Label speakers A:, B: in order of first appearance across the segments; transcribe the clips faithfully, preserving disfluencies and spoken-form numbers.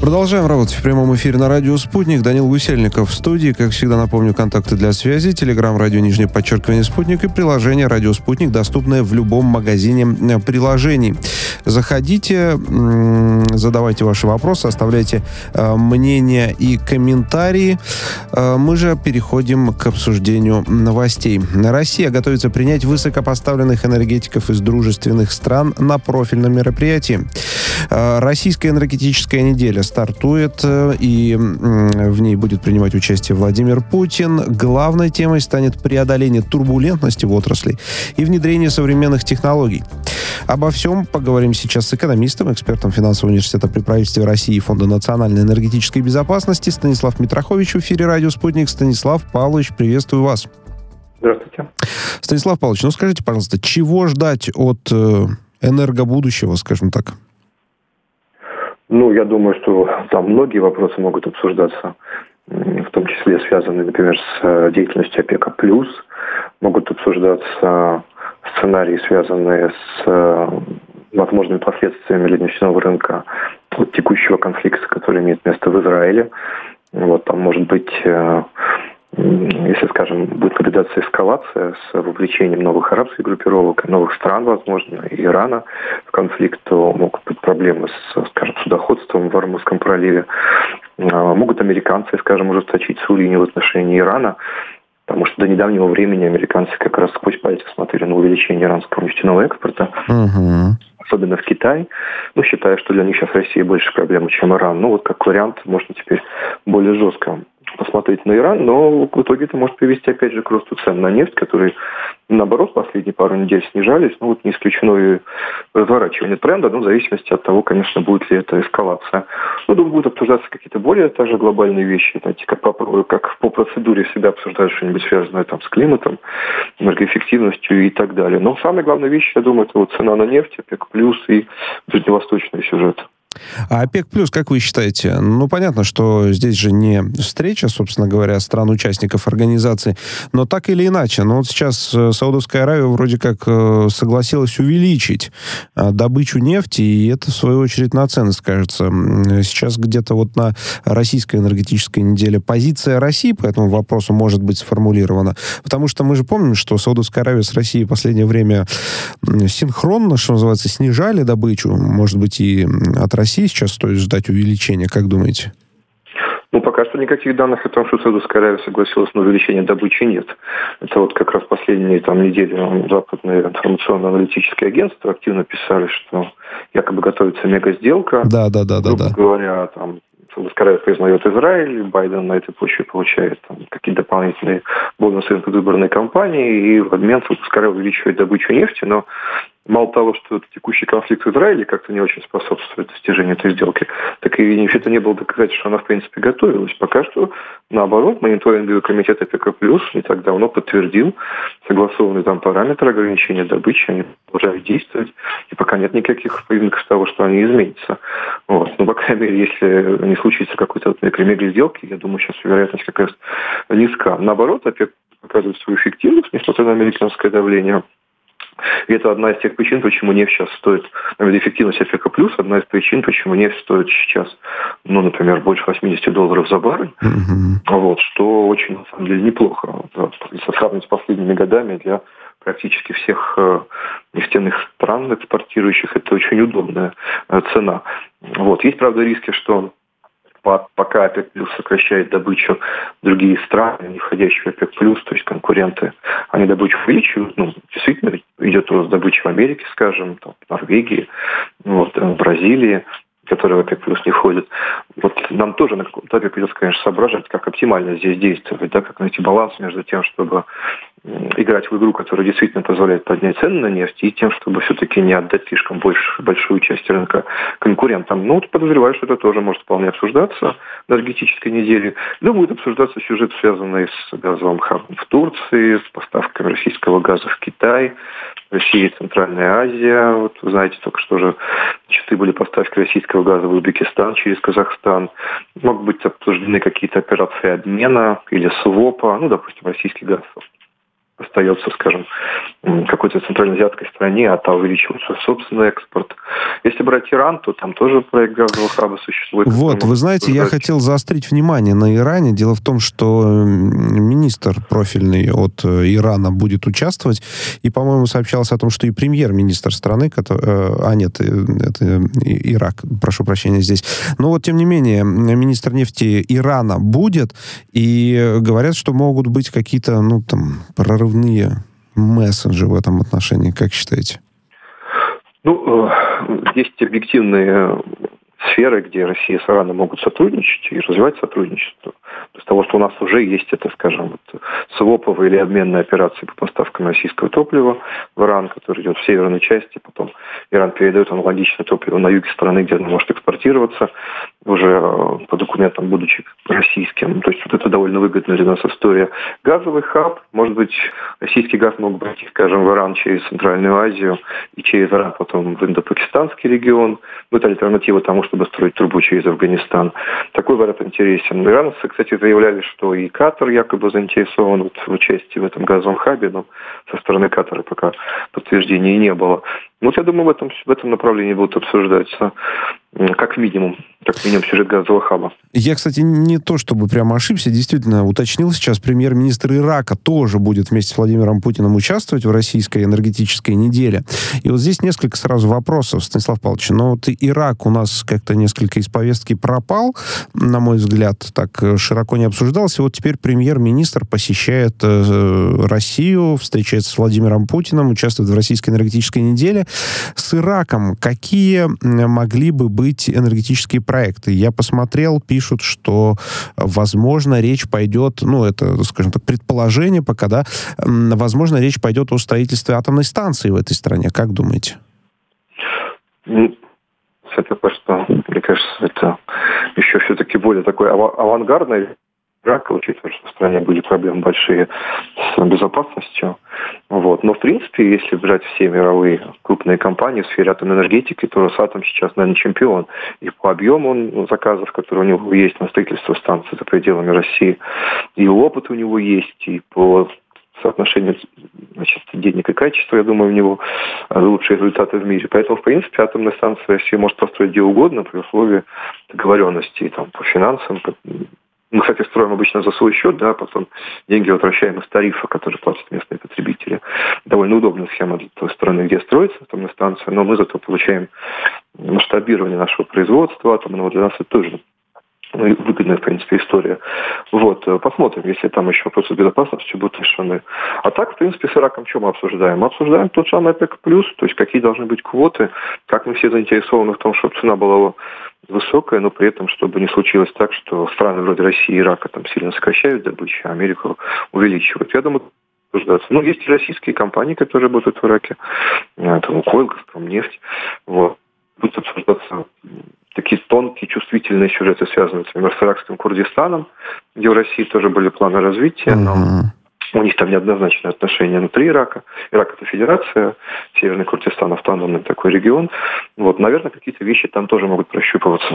A: Продолжаем работать в прямом эфире на радио «Спутник». Данил Гусельников в студии. Как всегда, напомню, контакты для связи. Телеграм, радио, нижнее подчеркивание, «Спутник» и приложение «Радио Спутник», доступное в любом магазине приложений. Заходите, задавайте ваши вопросы, оставляйте мнения и комментарии. Мы же переходим к обсуждению новостей. Россия готовится принять высокопоставленных энергетиков из дружественных стран на профильном мероприятии. Российская энергетическая неделя стартует, и в ней будет принимать участие Владимир Путин. Главной темой станет преодоление турбулентности в отрасли и внедрение современных технологий. Обо всем поговорим сейчас с экономистом, экспертом финансового университета при правительстве России и Фонда национальной энергетической безопасности Станислав Митрохович в эфире «Радио Спутник». Станислав Павлович, приветствую вас.
B: Здравствуйте.
A: Станислав Павлович, ну скажите, пожалуйста, чего ждать от энергобудущего, скажем так?
B: Ну, я думаю, что там многие вопросы могут обсуждаться, в том числе связанные, например, с деятельностью ОПЕКа+, могут обсуждаться сценарии, связанные с возможными последствиями для нефтяного рынка от текущего конфликта, который имеет место в Израиле. Вот там может быть, если, скажем, будет наблюдаться эскалация с вовлечением новых арабских группировок, новых стран, возможно, и Ирана в конфликт, то могут быть проблемы с, скажем, судоходством в Ормузском проливе. Могут американцы, скажем, ужесточить свою линию в отношении Ирана, потому что до недавнего времени американцы как раз сквозь пальцы смотрели на увеличение иранского нефтяного экспорта. Uh-huh. Особенно в Китай, ну, считая, что для них сейчас Россия больше проблема, чем Иран. Ну, вот как вариант, можно теперь более жестко посмотреть на Иран, но в итоге это может привести, опять же, к росту цен на нефть, которые, наоборот, последние пару недель снижались. Ну, вот не исключено и разворачивание тренда, но в зависимости от того, конечно, будет ли это эскалация. Ну, думаю, будут обсуждаться какие-то более даже глобальные вещи, знаете, как по, как по процедуре всегда обсуждают что-нибудь связанное там с климатом, энергоэффективностью и так далее. Но самая главная вещь, я думаю, это вот цена на нефть, ОПЕК+, и ближневосточный сюжет.
A: А ОПЕК+, как вы считаете? Ну, понятно, что здесь же не встреча, собственно говоря, стран-участников организации, но так или иначе. Но вот сейчас Саудовская Аравия вроде как согласилась увеличить добычу нефти, и это, в свою очередь, на цены скажется. Сейчас где-то вот на российской энергетической неделе позиция России по этому вопросу может быть сформулирована, потому что мы же помним, что Саудовская Аравия с Россией в последнее время синхронно, что называется, снижали добычу, может быть, и от России сейчас стоит ждать увеличения, как думаете?
B: Ну, пока что никаких данных о том, что Саудовская Аравия согласилась на увеличение добычи, нет. Это вот как раз последние там недели западные информационно-аналитические агентства активно писали, что якобы готовится мега-сделка.
A: Да, да, да, да, да.
B: Говоря, там Саудовская Аравия признает Израиль, Байден на этой почве получает там какие-то дополнительные бонусы в выборной кампании, и в обмен Саудовская Аравия увеличивает добычу нефти, но мало того, что текущий конфликт в Израиле как-то не очень способствует достижению этой сделки, так и вообще-то не было доказательств, что она, в принципе, готовилась. Пока что, наоборот, мониторинговый комитет ОПЕК+, не так давно подтвердил согласованный там параметр ограничения добычи, они продолжают действовать, и пока нет никаких признаков того, что они изменятся. Вот. Но, по крайней мере, если не случится какой-то, например, мега-сделки, я думаю, сейчас вероятность как раз низка. Наоборот, ОПЕК показывает свою эффективность, несмотря на американское давление. И это одна из тех причин, почему нефть сейчас стоит, например, эффективность ОПЕКа+, одна из причин, почему нефть стоит сейчас, ну, например, больше восемьдесят долларов за баррель, mm-hmm. вот, что очень, на самом деле, неплохо. Да, если сравнивать с последними годами, для практически всех э, нефтяных стран, экспортирующих, это очень удобная э, цена. Вот. Есть, правда, риски, что пока ОПЕК+ сокращает добычу, другие страны, не входящие в ОПЕК+, то есть конкуренты, они добычу увеличивают. Ну, действительно, идет рост добычи в Америке, скажем, там, в Норвегии, вот, в Бразилии, которые в ОПЕК+ не входят. Вот нам тоже на каком-то этапе придется, конечно, соображать, как оптимально здесь действовать, да, как найти баланс между тем, чтобы играть в игру, которая действительно позволяет поднять цены на нефть, и тем, чтобы все-таки не отдать слишком больше, большую часть рынка конкурентам. Ну, вот подозреваю, что это тоже может вполне обсуждаться на энергетической неделе. Ну, будет обсуждаться сюжет, связанный с газовым хабом в Турции, с поставками российского газа в Китай, Россия и Центральная Азия. Вот вы знаете, только что же начаты были поставки российского газа в Узбекистан через Казахстан. Могут быть обсуждены какие-то операции обмена или свопа, ну, допустим, российский газ остается, скажем, какой-то центральноазиатской стране, а та увеличивает свой собственный экспорт. Если брать Иран, то там тоже проект газового хаба существует.
A: Вот, вы знаете, я хотел заострить внимание на Иране. Дело в том, что министр профильный от Ирана будет участвовать, и, по-моему, сообщалось о том, что и премьер-министр страны, который... А, нет, это Ирак, прошу прощения здесь. Но вот, тем не менее, министр нефти Ирана будет, и говорят, что могут быть какие-то, ну, там, прорывные месседжи в этом отношении. Как считаете?
B: Ну, есть объективные сферы, где Россия с Ираном могут сотрудничать и развивать сотрудничество. Из того, что у нас уже есть, это, скажем, вот, своповые или обменные операции по поставкам российского топлива в Иран, который идет в северной части, потом Иран передает аналогичное топливо на юге страны, где оно может экспортироваться, уже по документам, будучи российским. То есть вот это довольно выгодная для нас история. Газовый хаб, может быть, российский газ мог бы идти, скажем, в Иран через Центральную Азию и через Иран потом в Индо-Пакистанский регион. Ну, это альтернатива тому, чтобы строить трубу через Афганистан. Такой вариант интересен. Иранцы, кстати, заявляли, что и Катар якобы заинтересован вот в участии в этом газовом хабе, но со стороны Катара пока подтверждений не было. Ну, вот я думаю, в этом, в этом направлении будут обсуждаться как минимум, как минимум сюжет газового хаба.
A: Я, кстати, не то чтобы прямо ошибся, действительно уточнил сейчас, премьер-министр Ирака тоже будет вместе с Владимиром Путиным участвовать в российской энергетической неделе. И вот здесь несколько сразу вопросов, Станислав Павлович. Но вот Ирак у нас как-то несколько из повестки пропал, на мой взгляд, так широко не обсуждался. И вот теперь премьер-министр посещает э, Россию, встречается с Владимиром Путиным, участвует в российской энергетической неделе. С Ираком какие могли бы быть энергетические проекты? Я посмотрел, пишут, что, возможно, речь пойдет, ну, это, скажем так, предположение пока, да, возможно, речь пойдет о строительстве атомной станции в этой стране. Как думаете?
B: Ну, это просто, мне кажется, это еще все-таки более такой ав- авангардный Ирака, учитывая, что в стране были проблемы большие с безопасностью. Вот. Но, в принципе, если брать все мировые крупные компании в сфере атомной энергетики, то Росатом сейчас, наверное, чемпион. И по объему заказов, которые у него есть на строительство станции за пределами России, и опыт у него есть, и по соотношению, значит, денег и качества, я думаю, у него лучшие результаты в мире. Поэтому, в принципе, атомная станция Россия может построить где угодно при условии договоренности там, по финансам. Мы, кстати, строим обычно за свой счет, да, потом деньги возвращаем из тарифа, который платят местные потребители. Довольно удобная схема для той страны, где строится атомная станция, но мы зато получаем масштабирование нашего производства атомного. Для нас это тоже выгодная, в принципе, история. Вот, посмотрим, если там еще вопросы безопасности будут решены. А так, в принципе, с Ираком что мы обсуждаем? Мы обсуждаем тот самый ОПЕК+, то есть какие должны быть квоты, как мы все заинтересованы в том, чтобы цена была высокая, но при этом, чтобы не случилось так, что страны вроде России и Ирака там сильно сокращают добычу, а Америку увеличивают. Я думаю, обсуждаться. Ну, есть и российские компании, которые работают в Ираке, там Лукойл, Газпромнефть, вот. Будут обсуждаться такие тонкие, чувствительные сюжеты, связанные, например, с иракским Курдистаном, где в России тоже были планы развития, но uh-huh. у них там неоднозначные отношения внутри Ирака. Ирак – это федерация, Северный Курдистан – автономный такой регион. Вот, наверное, какие-то вещи там тоже могут прощупываться.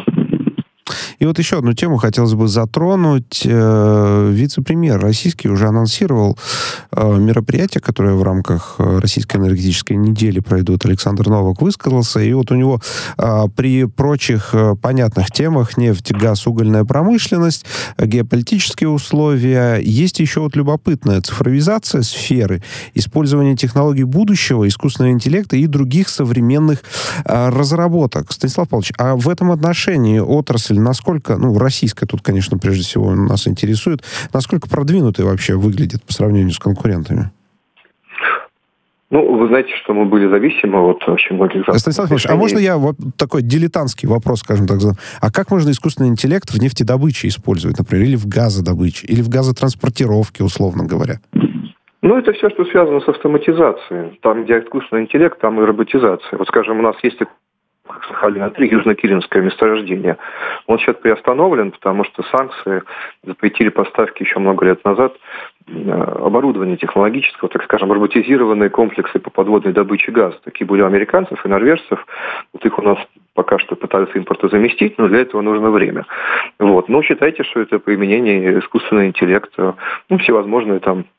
A: И вот еще одну тему хотелось бы затронуть. Вице-премьер российский уже анонсировал мероприятие, которое в рамках российской энергетической недели пройдут. Александр Новак высказался. И вот у него при прочих понятных темах нефть, газ, угольная промышленность, геополитические условия. Есть еще вот любопытная цифровизация сферы, использование технологий будущего, искусственного интеллекта и других современных разработок. Станислав Павлович, а в этом отношении отрасль насколько, ну, российская тут, конечно, прежде всего нас интересует, насколько продвинутой вообще выглядит по сравнению с конкурентами?
B: Ну, вы знаете, что мы были зависимы от очень многих...
A: Станислав Павлович, а можно я вот такой дилетантский вопрос, скажем так, задам? А как можно искусственный интеллект в нефтедобыче использовать, например, или в газодобыче, или в газотранспортировке, условно говоря?
B: Ну, это все, что связано с автоматизацией. Там, где искусственный интеллект, там и роботизация. Вот, скажем, у нас есть Сахалина-три, Южно-Киринское месторождение. Он сейчас приостановлен, потому что санкции запретили поставки еще много лет назад оборудования технологического, так скажем, роботизированные комплексы по подводной добыче газа. Такие были у американцев и норвежцев. Вот их у нас пока что пытаются импортозаместить, но для этого нужно время. Вот. Но считайте, что это применение искусственного интеллекта, ну, всевозможные там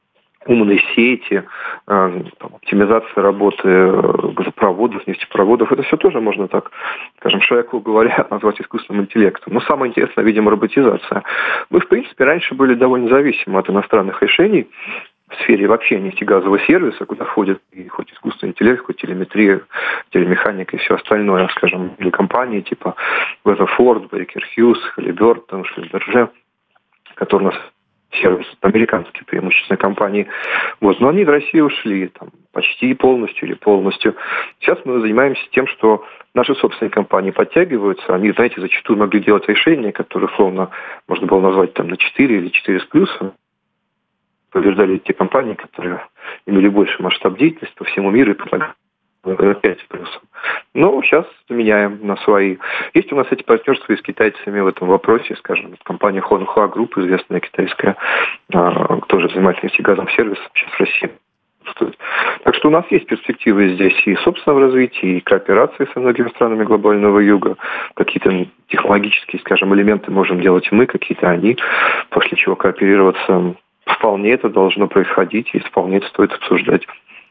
B: умные сети, там, оптимизация работы газопроводов, нефтепроводов, это все тоже можно так, скажем, широко говоря, назвать искусственным интеллектом. Но самое интересное, видимо, роботизация. Мы, в принципе, раньше были довольно зависимы от иностранных решений в сфере вообще нефтегазового сервиса, куда входит и хоть искусственный интеллект, хоть телеметрия, телемеханика и все остальное, скажем, или компании типа Weatherford, Baker Hughes, Halliburton, Schlumberger, которые у нас сервис, американские преимущественно компании. Вот. Но они в Россию ушли там, почти полностью или полностью. Сейчас мы занимаемся тем, что наши собственные компании подтягиваются. Они, знаете, зачастую могли делать решения, которые, условно, можно было назвать там, на четыре или четыре с плюсом. Побеждали те компании, которые имели больше масштаб деятельности по всему миру и помогали пять с плюсом. Но сейчас заменяем на свои. Есть у нас эти партнерства и с китайцами в этом вопросе, скажем, компания Хонхуа Групп, известная китайская, тоже занимается нефтегазовым сервисом, сейчас в России. Так что у нас есть перспективы здесь и собственного развития, и кооперации со многими странами глобального юга. Какие-то технологические, скажем, элементы можем делать мы, какие-то они, после чего кооперироваться. Вполне это должно происходить, и вполне это стоит обсуждать.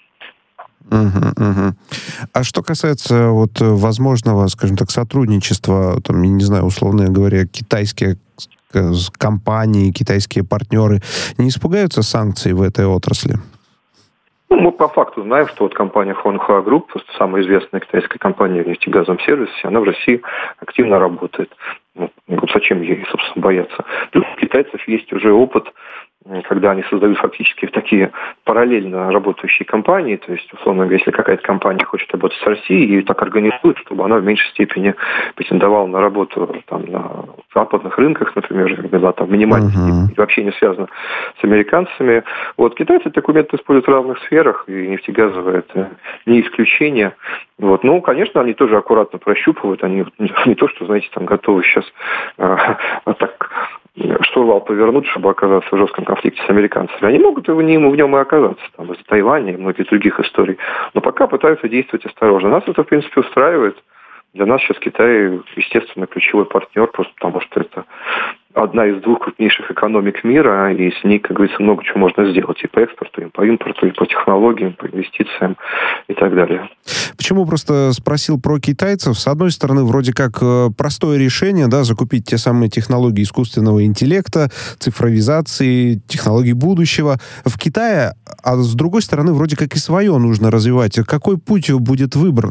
A: Угу, угу. А что касается вот возможного, скажем так, сотрудничества, там, я не знаю, условно говоря, китайские компании, китайские партнеры не испугаются санкций в этой отрасли?
B: Ну, мы по факту знаем, что вот компания Хонхуа Групп, самая известная китайская компания в нефтегазовом сервисе, она в России активно работает. Вот зачем ей, собственно, бояться? Плюс у китайцев есть уже опыт, когда они создают фактически такие параллельно работающие компании, то есть, условно говоря, если какая-то компания хочет работать с Россией, ее так организуют, чтобы она в меньшей степени претендовала на работу там, на западных рынках, например, была там минимальной степени, uh-huh. вообще не связано с американцами. Вот китайцы документы используют в разных сферах, и нефтегазовое это не исключение. Вот. Ну, конечно, они тоже аккуратно прощупывают, они не то, что, знаете, там готовы сейчас а, так штурвал повернуть, чтобы оказаться в жестком конфликте с американцами. Они могут в нем, в нем и оказаться, там, из Тайваня и многих других историй. Но пока пытаются действовать осторожно. Нас это, в принципе, устраивает. Для нас сейчас Китай, естественно, ключевой партнер, просто потому что это одна из двух крупнейших экономик мира, и с ней, как говорится, много чего можно сделать и по экспорту, и по импорту, и по технологиям, по инвестициям и так далее.
A: Почему просто спросил про китайцев? С одной стороны, вроде как простое решение, да, закупить те самые технологии искусственного интеллекта, цифровизации, технологий будущего в Китае, а с другой стороны, вроде как и свое нужно развивать. Какой путь будет выбран?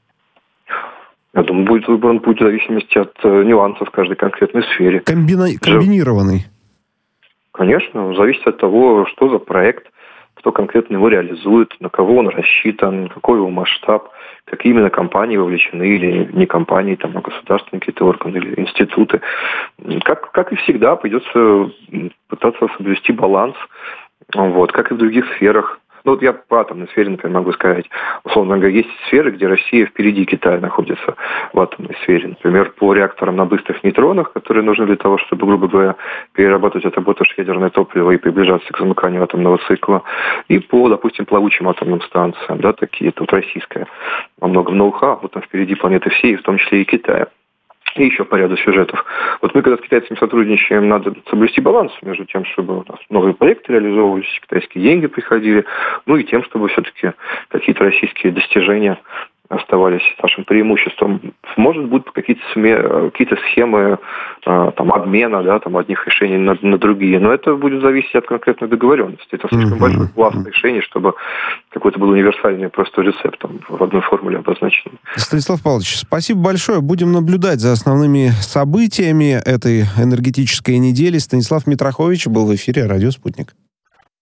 B: Я думаю, будет выбран путь в зависимости от э, нюансов в каждой конкретной сфере.
A: Комбина... Комбинированный?
B: Конечно, зависит от того, что за проект, кто конкретно его реализует, на кого он рассчитан, какой его масштаб, какие именно компании вовлечены, или не компании, там, а государственные какие-то органы или институты. Как, как и всегда, придется пытаться соблюсти баланс, вот, как и в других сферах. Ну, вот я по атомной сфере, например, могу сказать, условно говоря, есть сферы, где Россия впереди Китая находится в атомной сфере. Например, по реакторам на быстрых нейтронах, которые нужны для того, чтобы, грубо говоря, перерабатывать отработавшее ядерное топливо и приближаться к замыканию атомного цикла. И по, допустим, плавучим атомным станциям, да, такие, тут российская, во многом ноу-хау, вот там впереди планеты всей, в том числе и Китая. И еще по ряду сюжетов. Вот мы, когда с китайцами сотрудничаем, надо соблюсти баланс между тем, чтобы у нас новые проекты реализовывались, китайские деньги приходили, ну и тем, чтобы все-таки какие-то российские достижения оставались нашим преимуществом. Может быть, какие-то, сме... какие-то схемы там, обмена, да, там, одних решений на, на другие, но это будет зависеть от конкретной договоренности. Это слишком mm-hmm. большой пласт решений, чтобы какой-то был универсальный простой рецепт там, в одной формуле обозначенный.
A: Станислав Павлович, спасибо большое. Будем наблюдать за основными событиями этой энергетической недели. Станислав Митрохович был в эфире «Радио Спутник».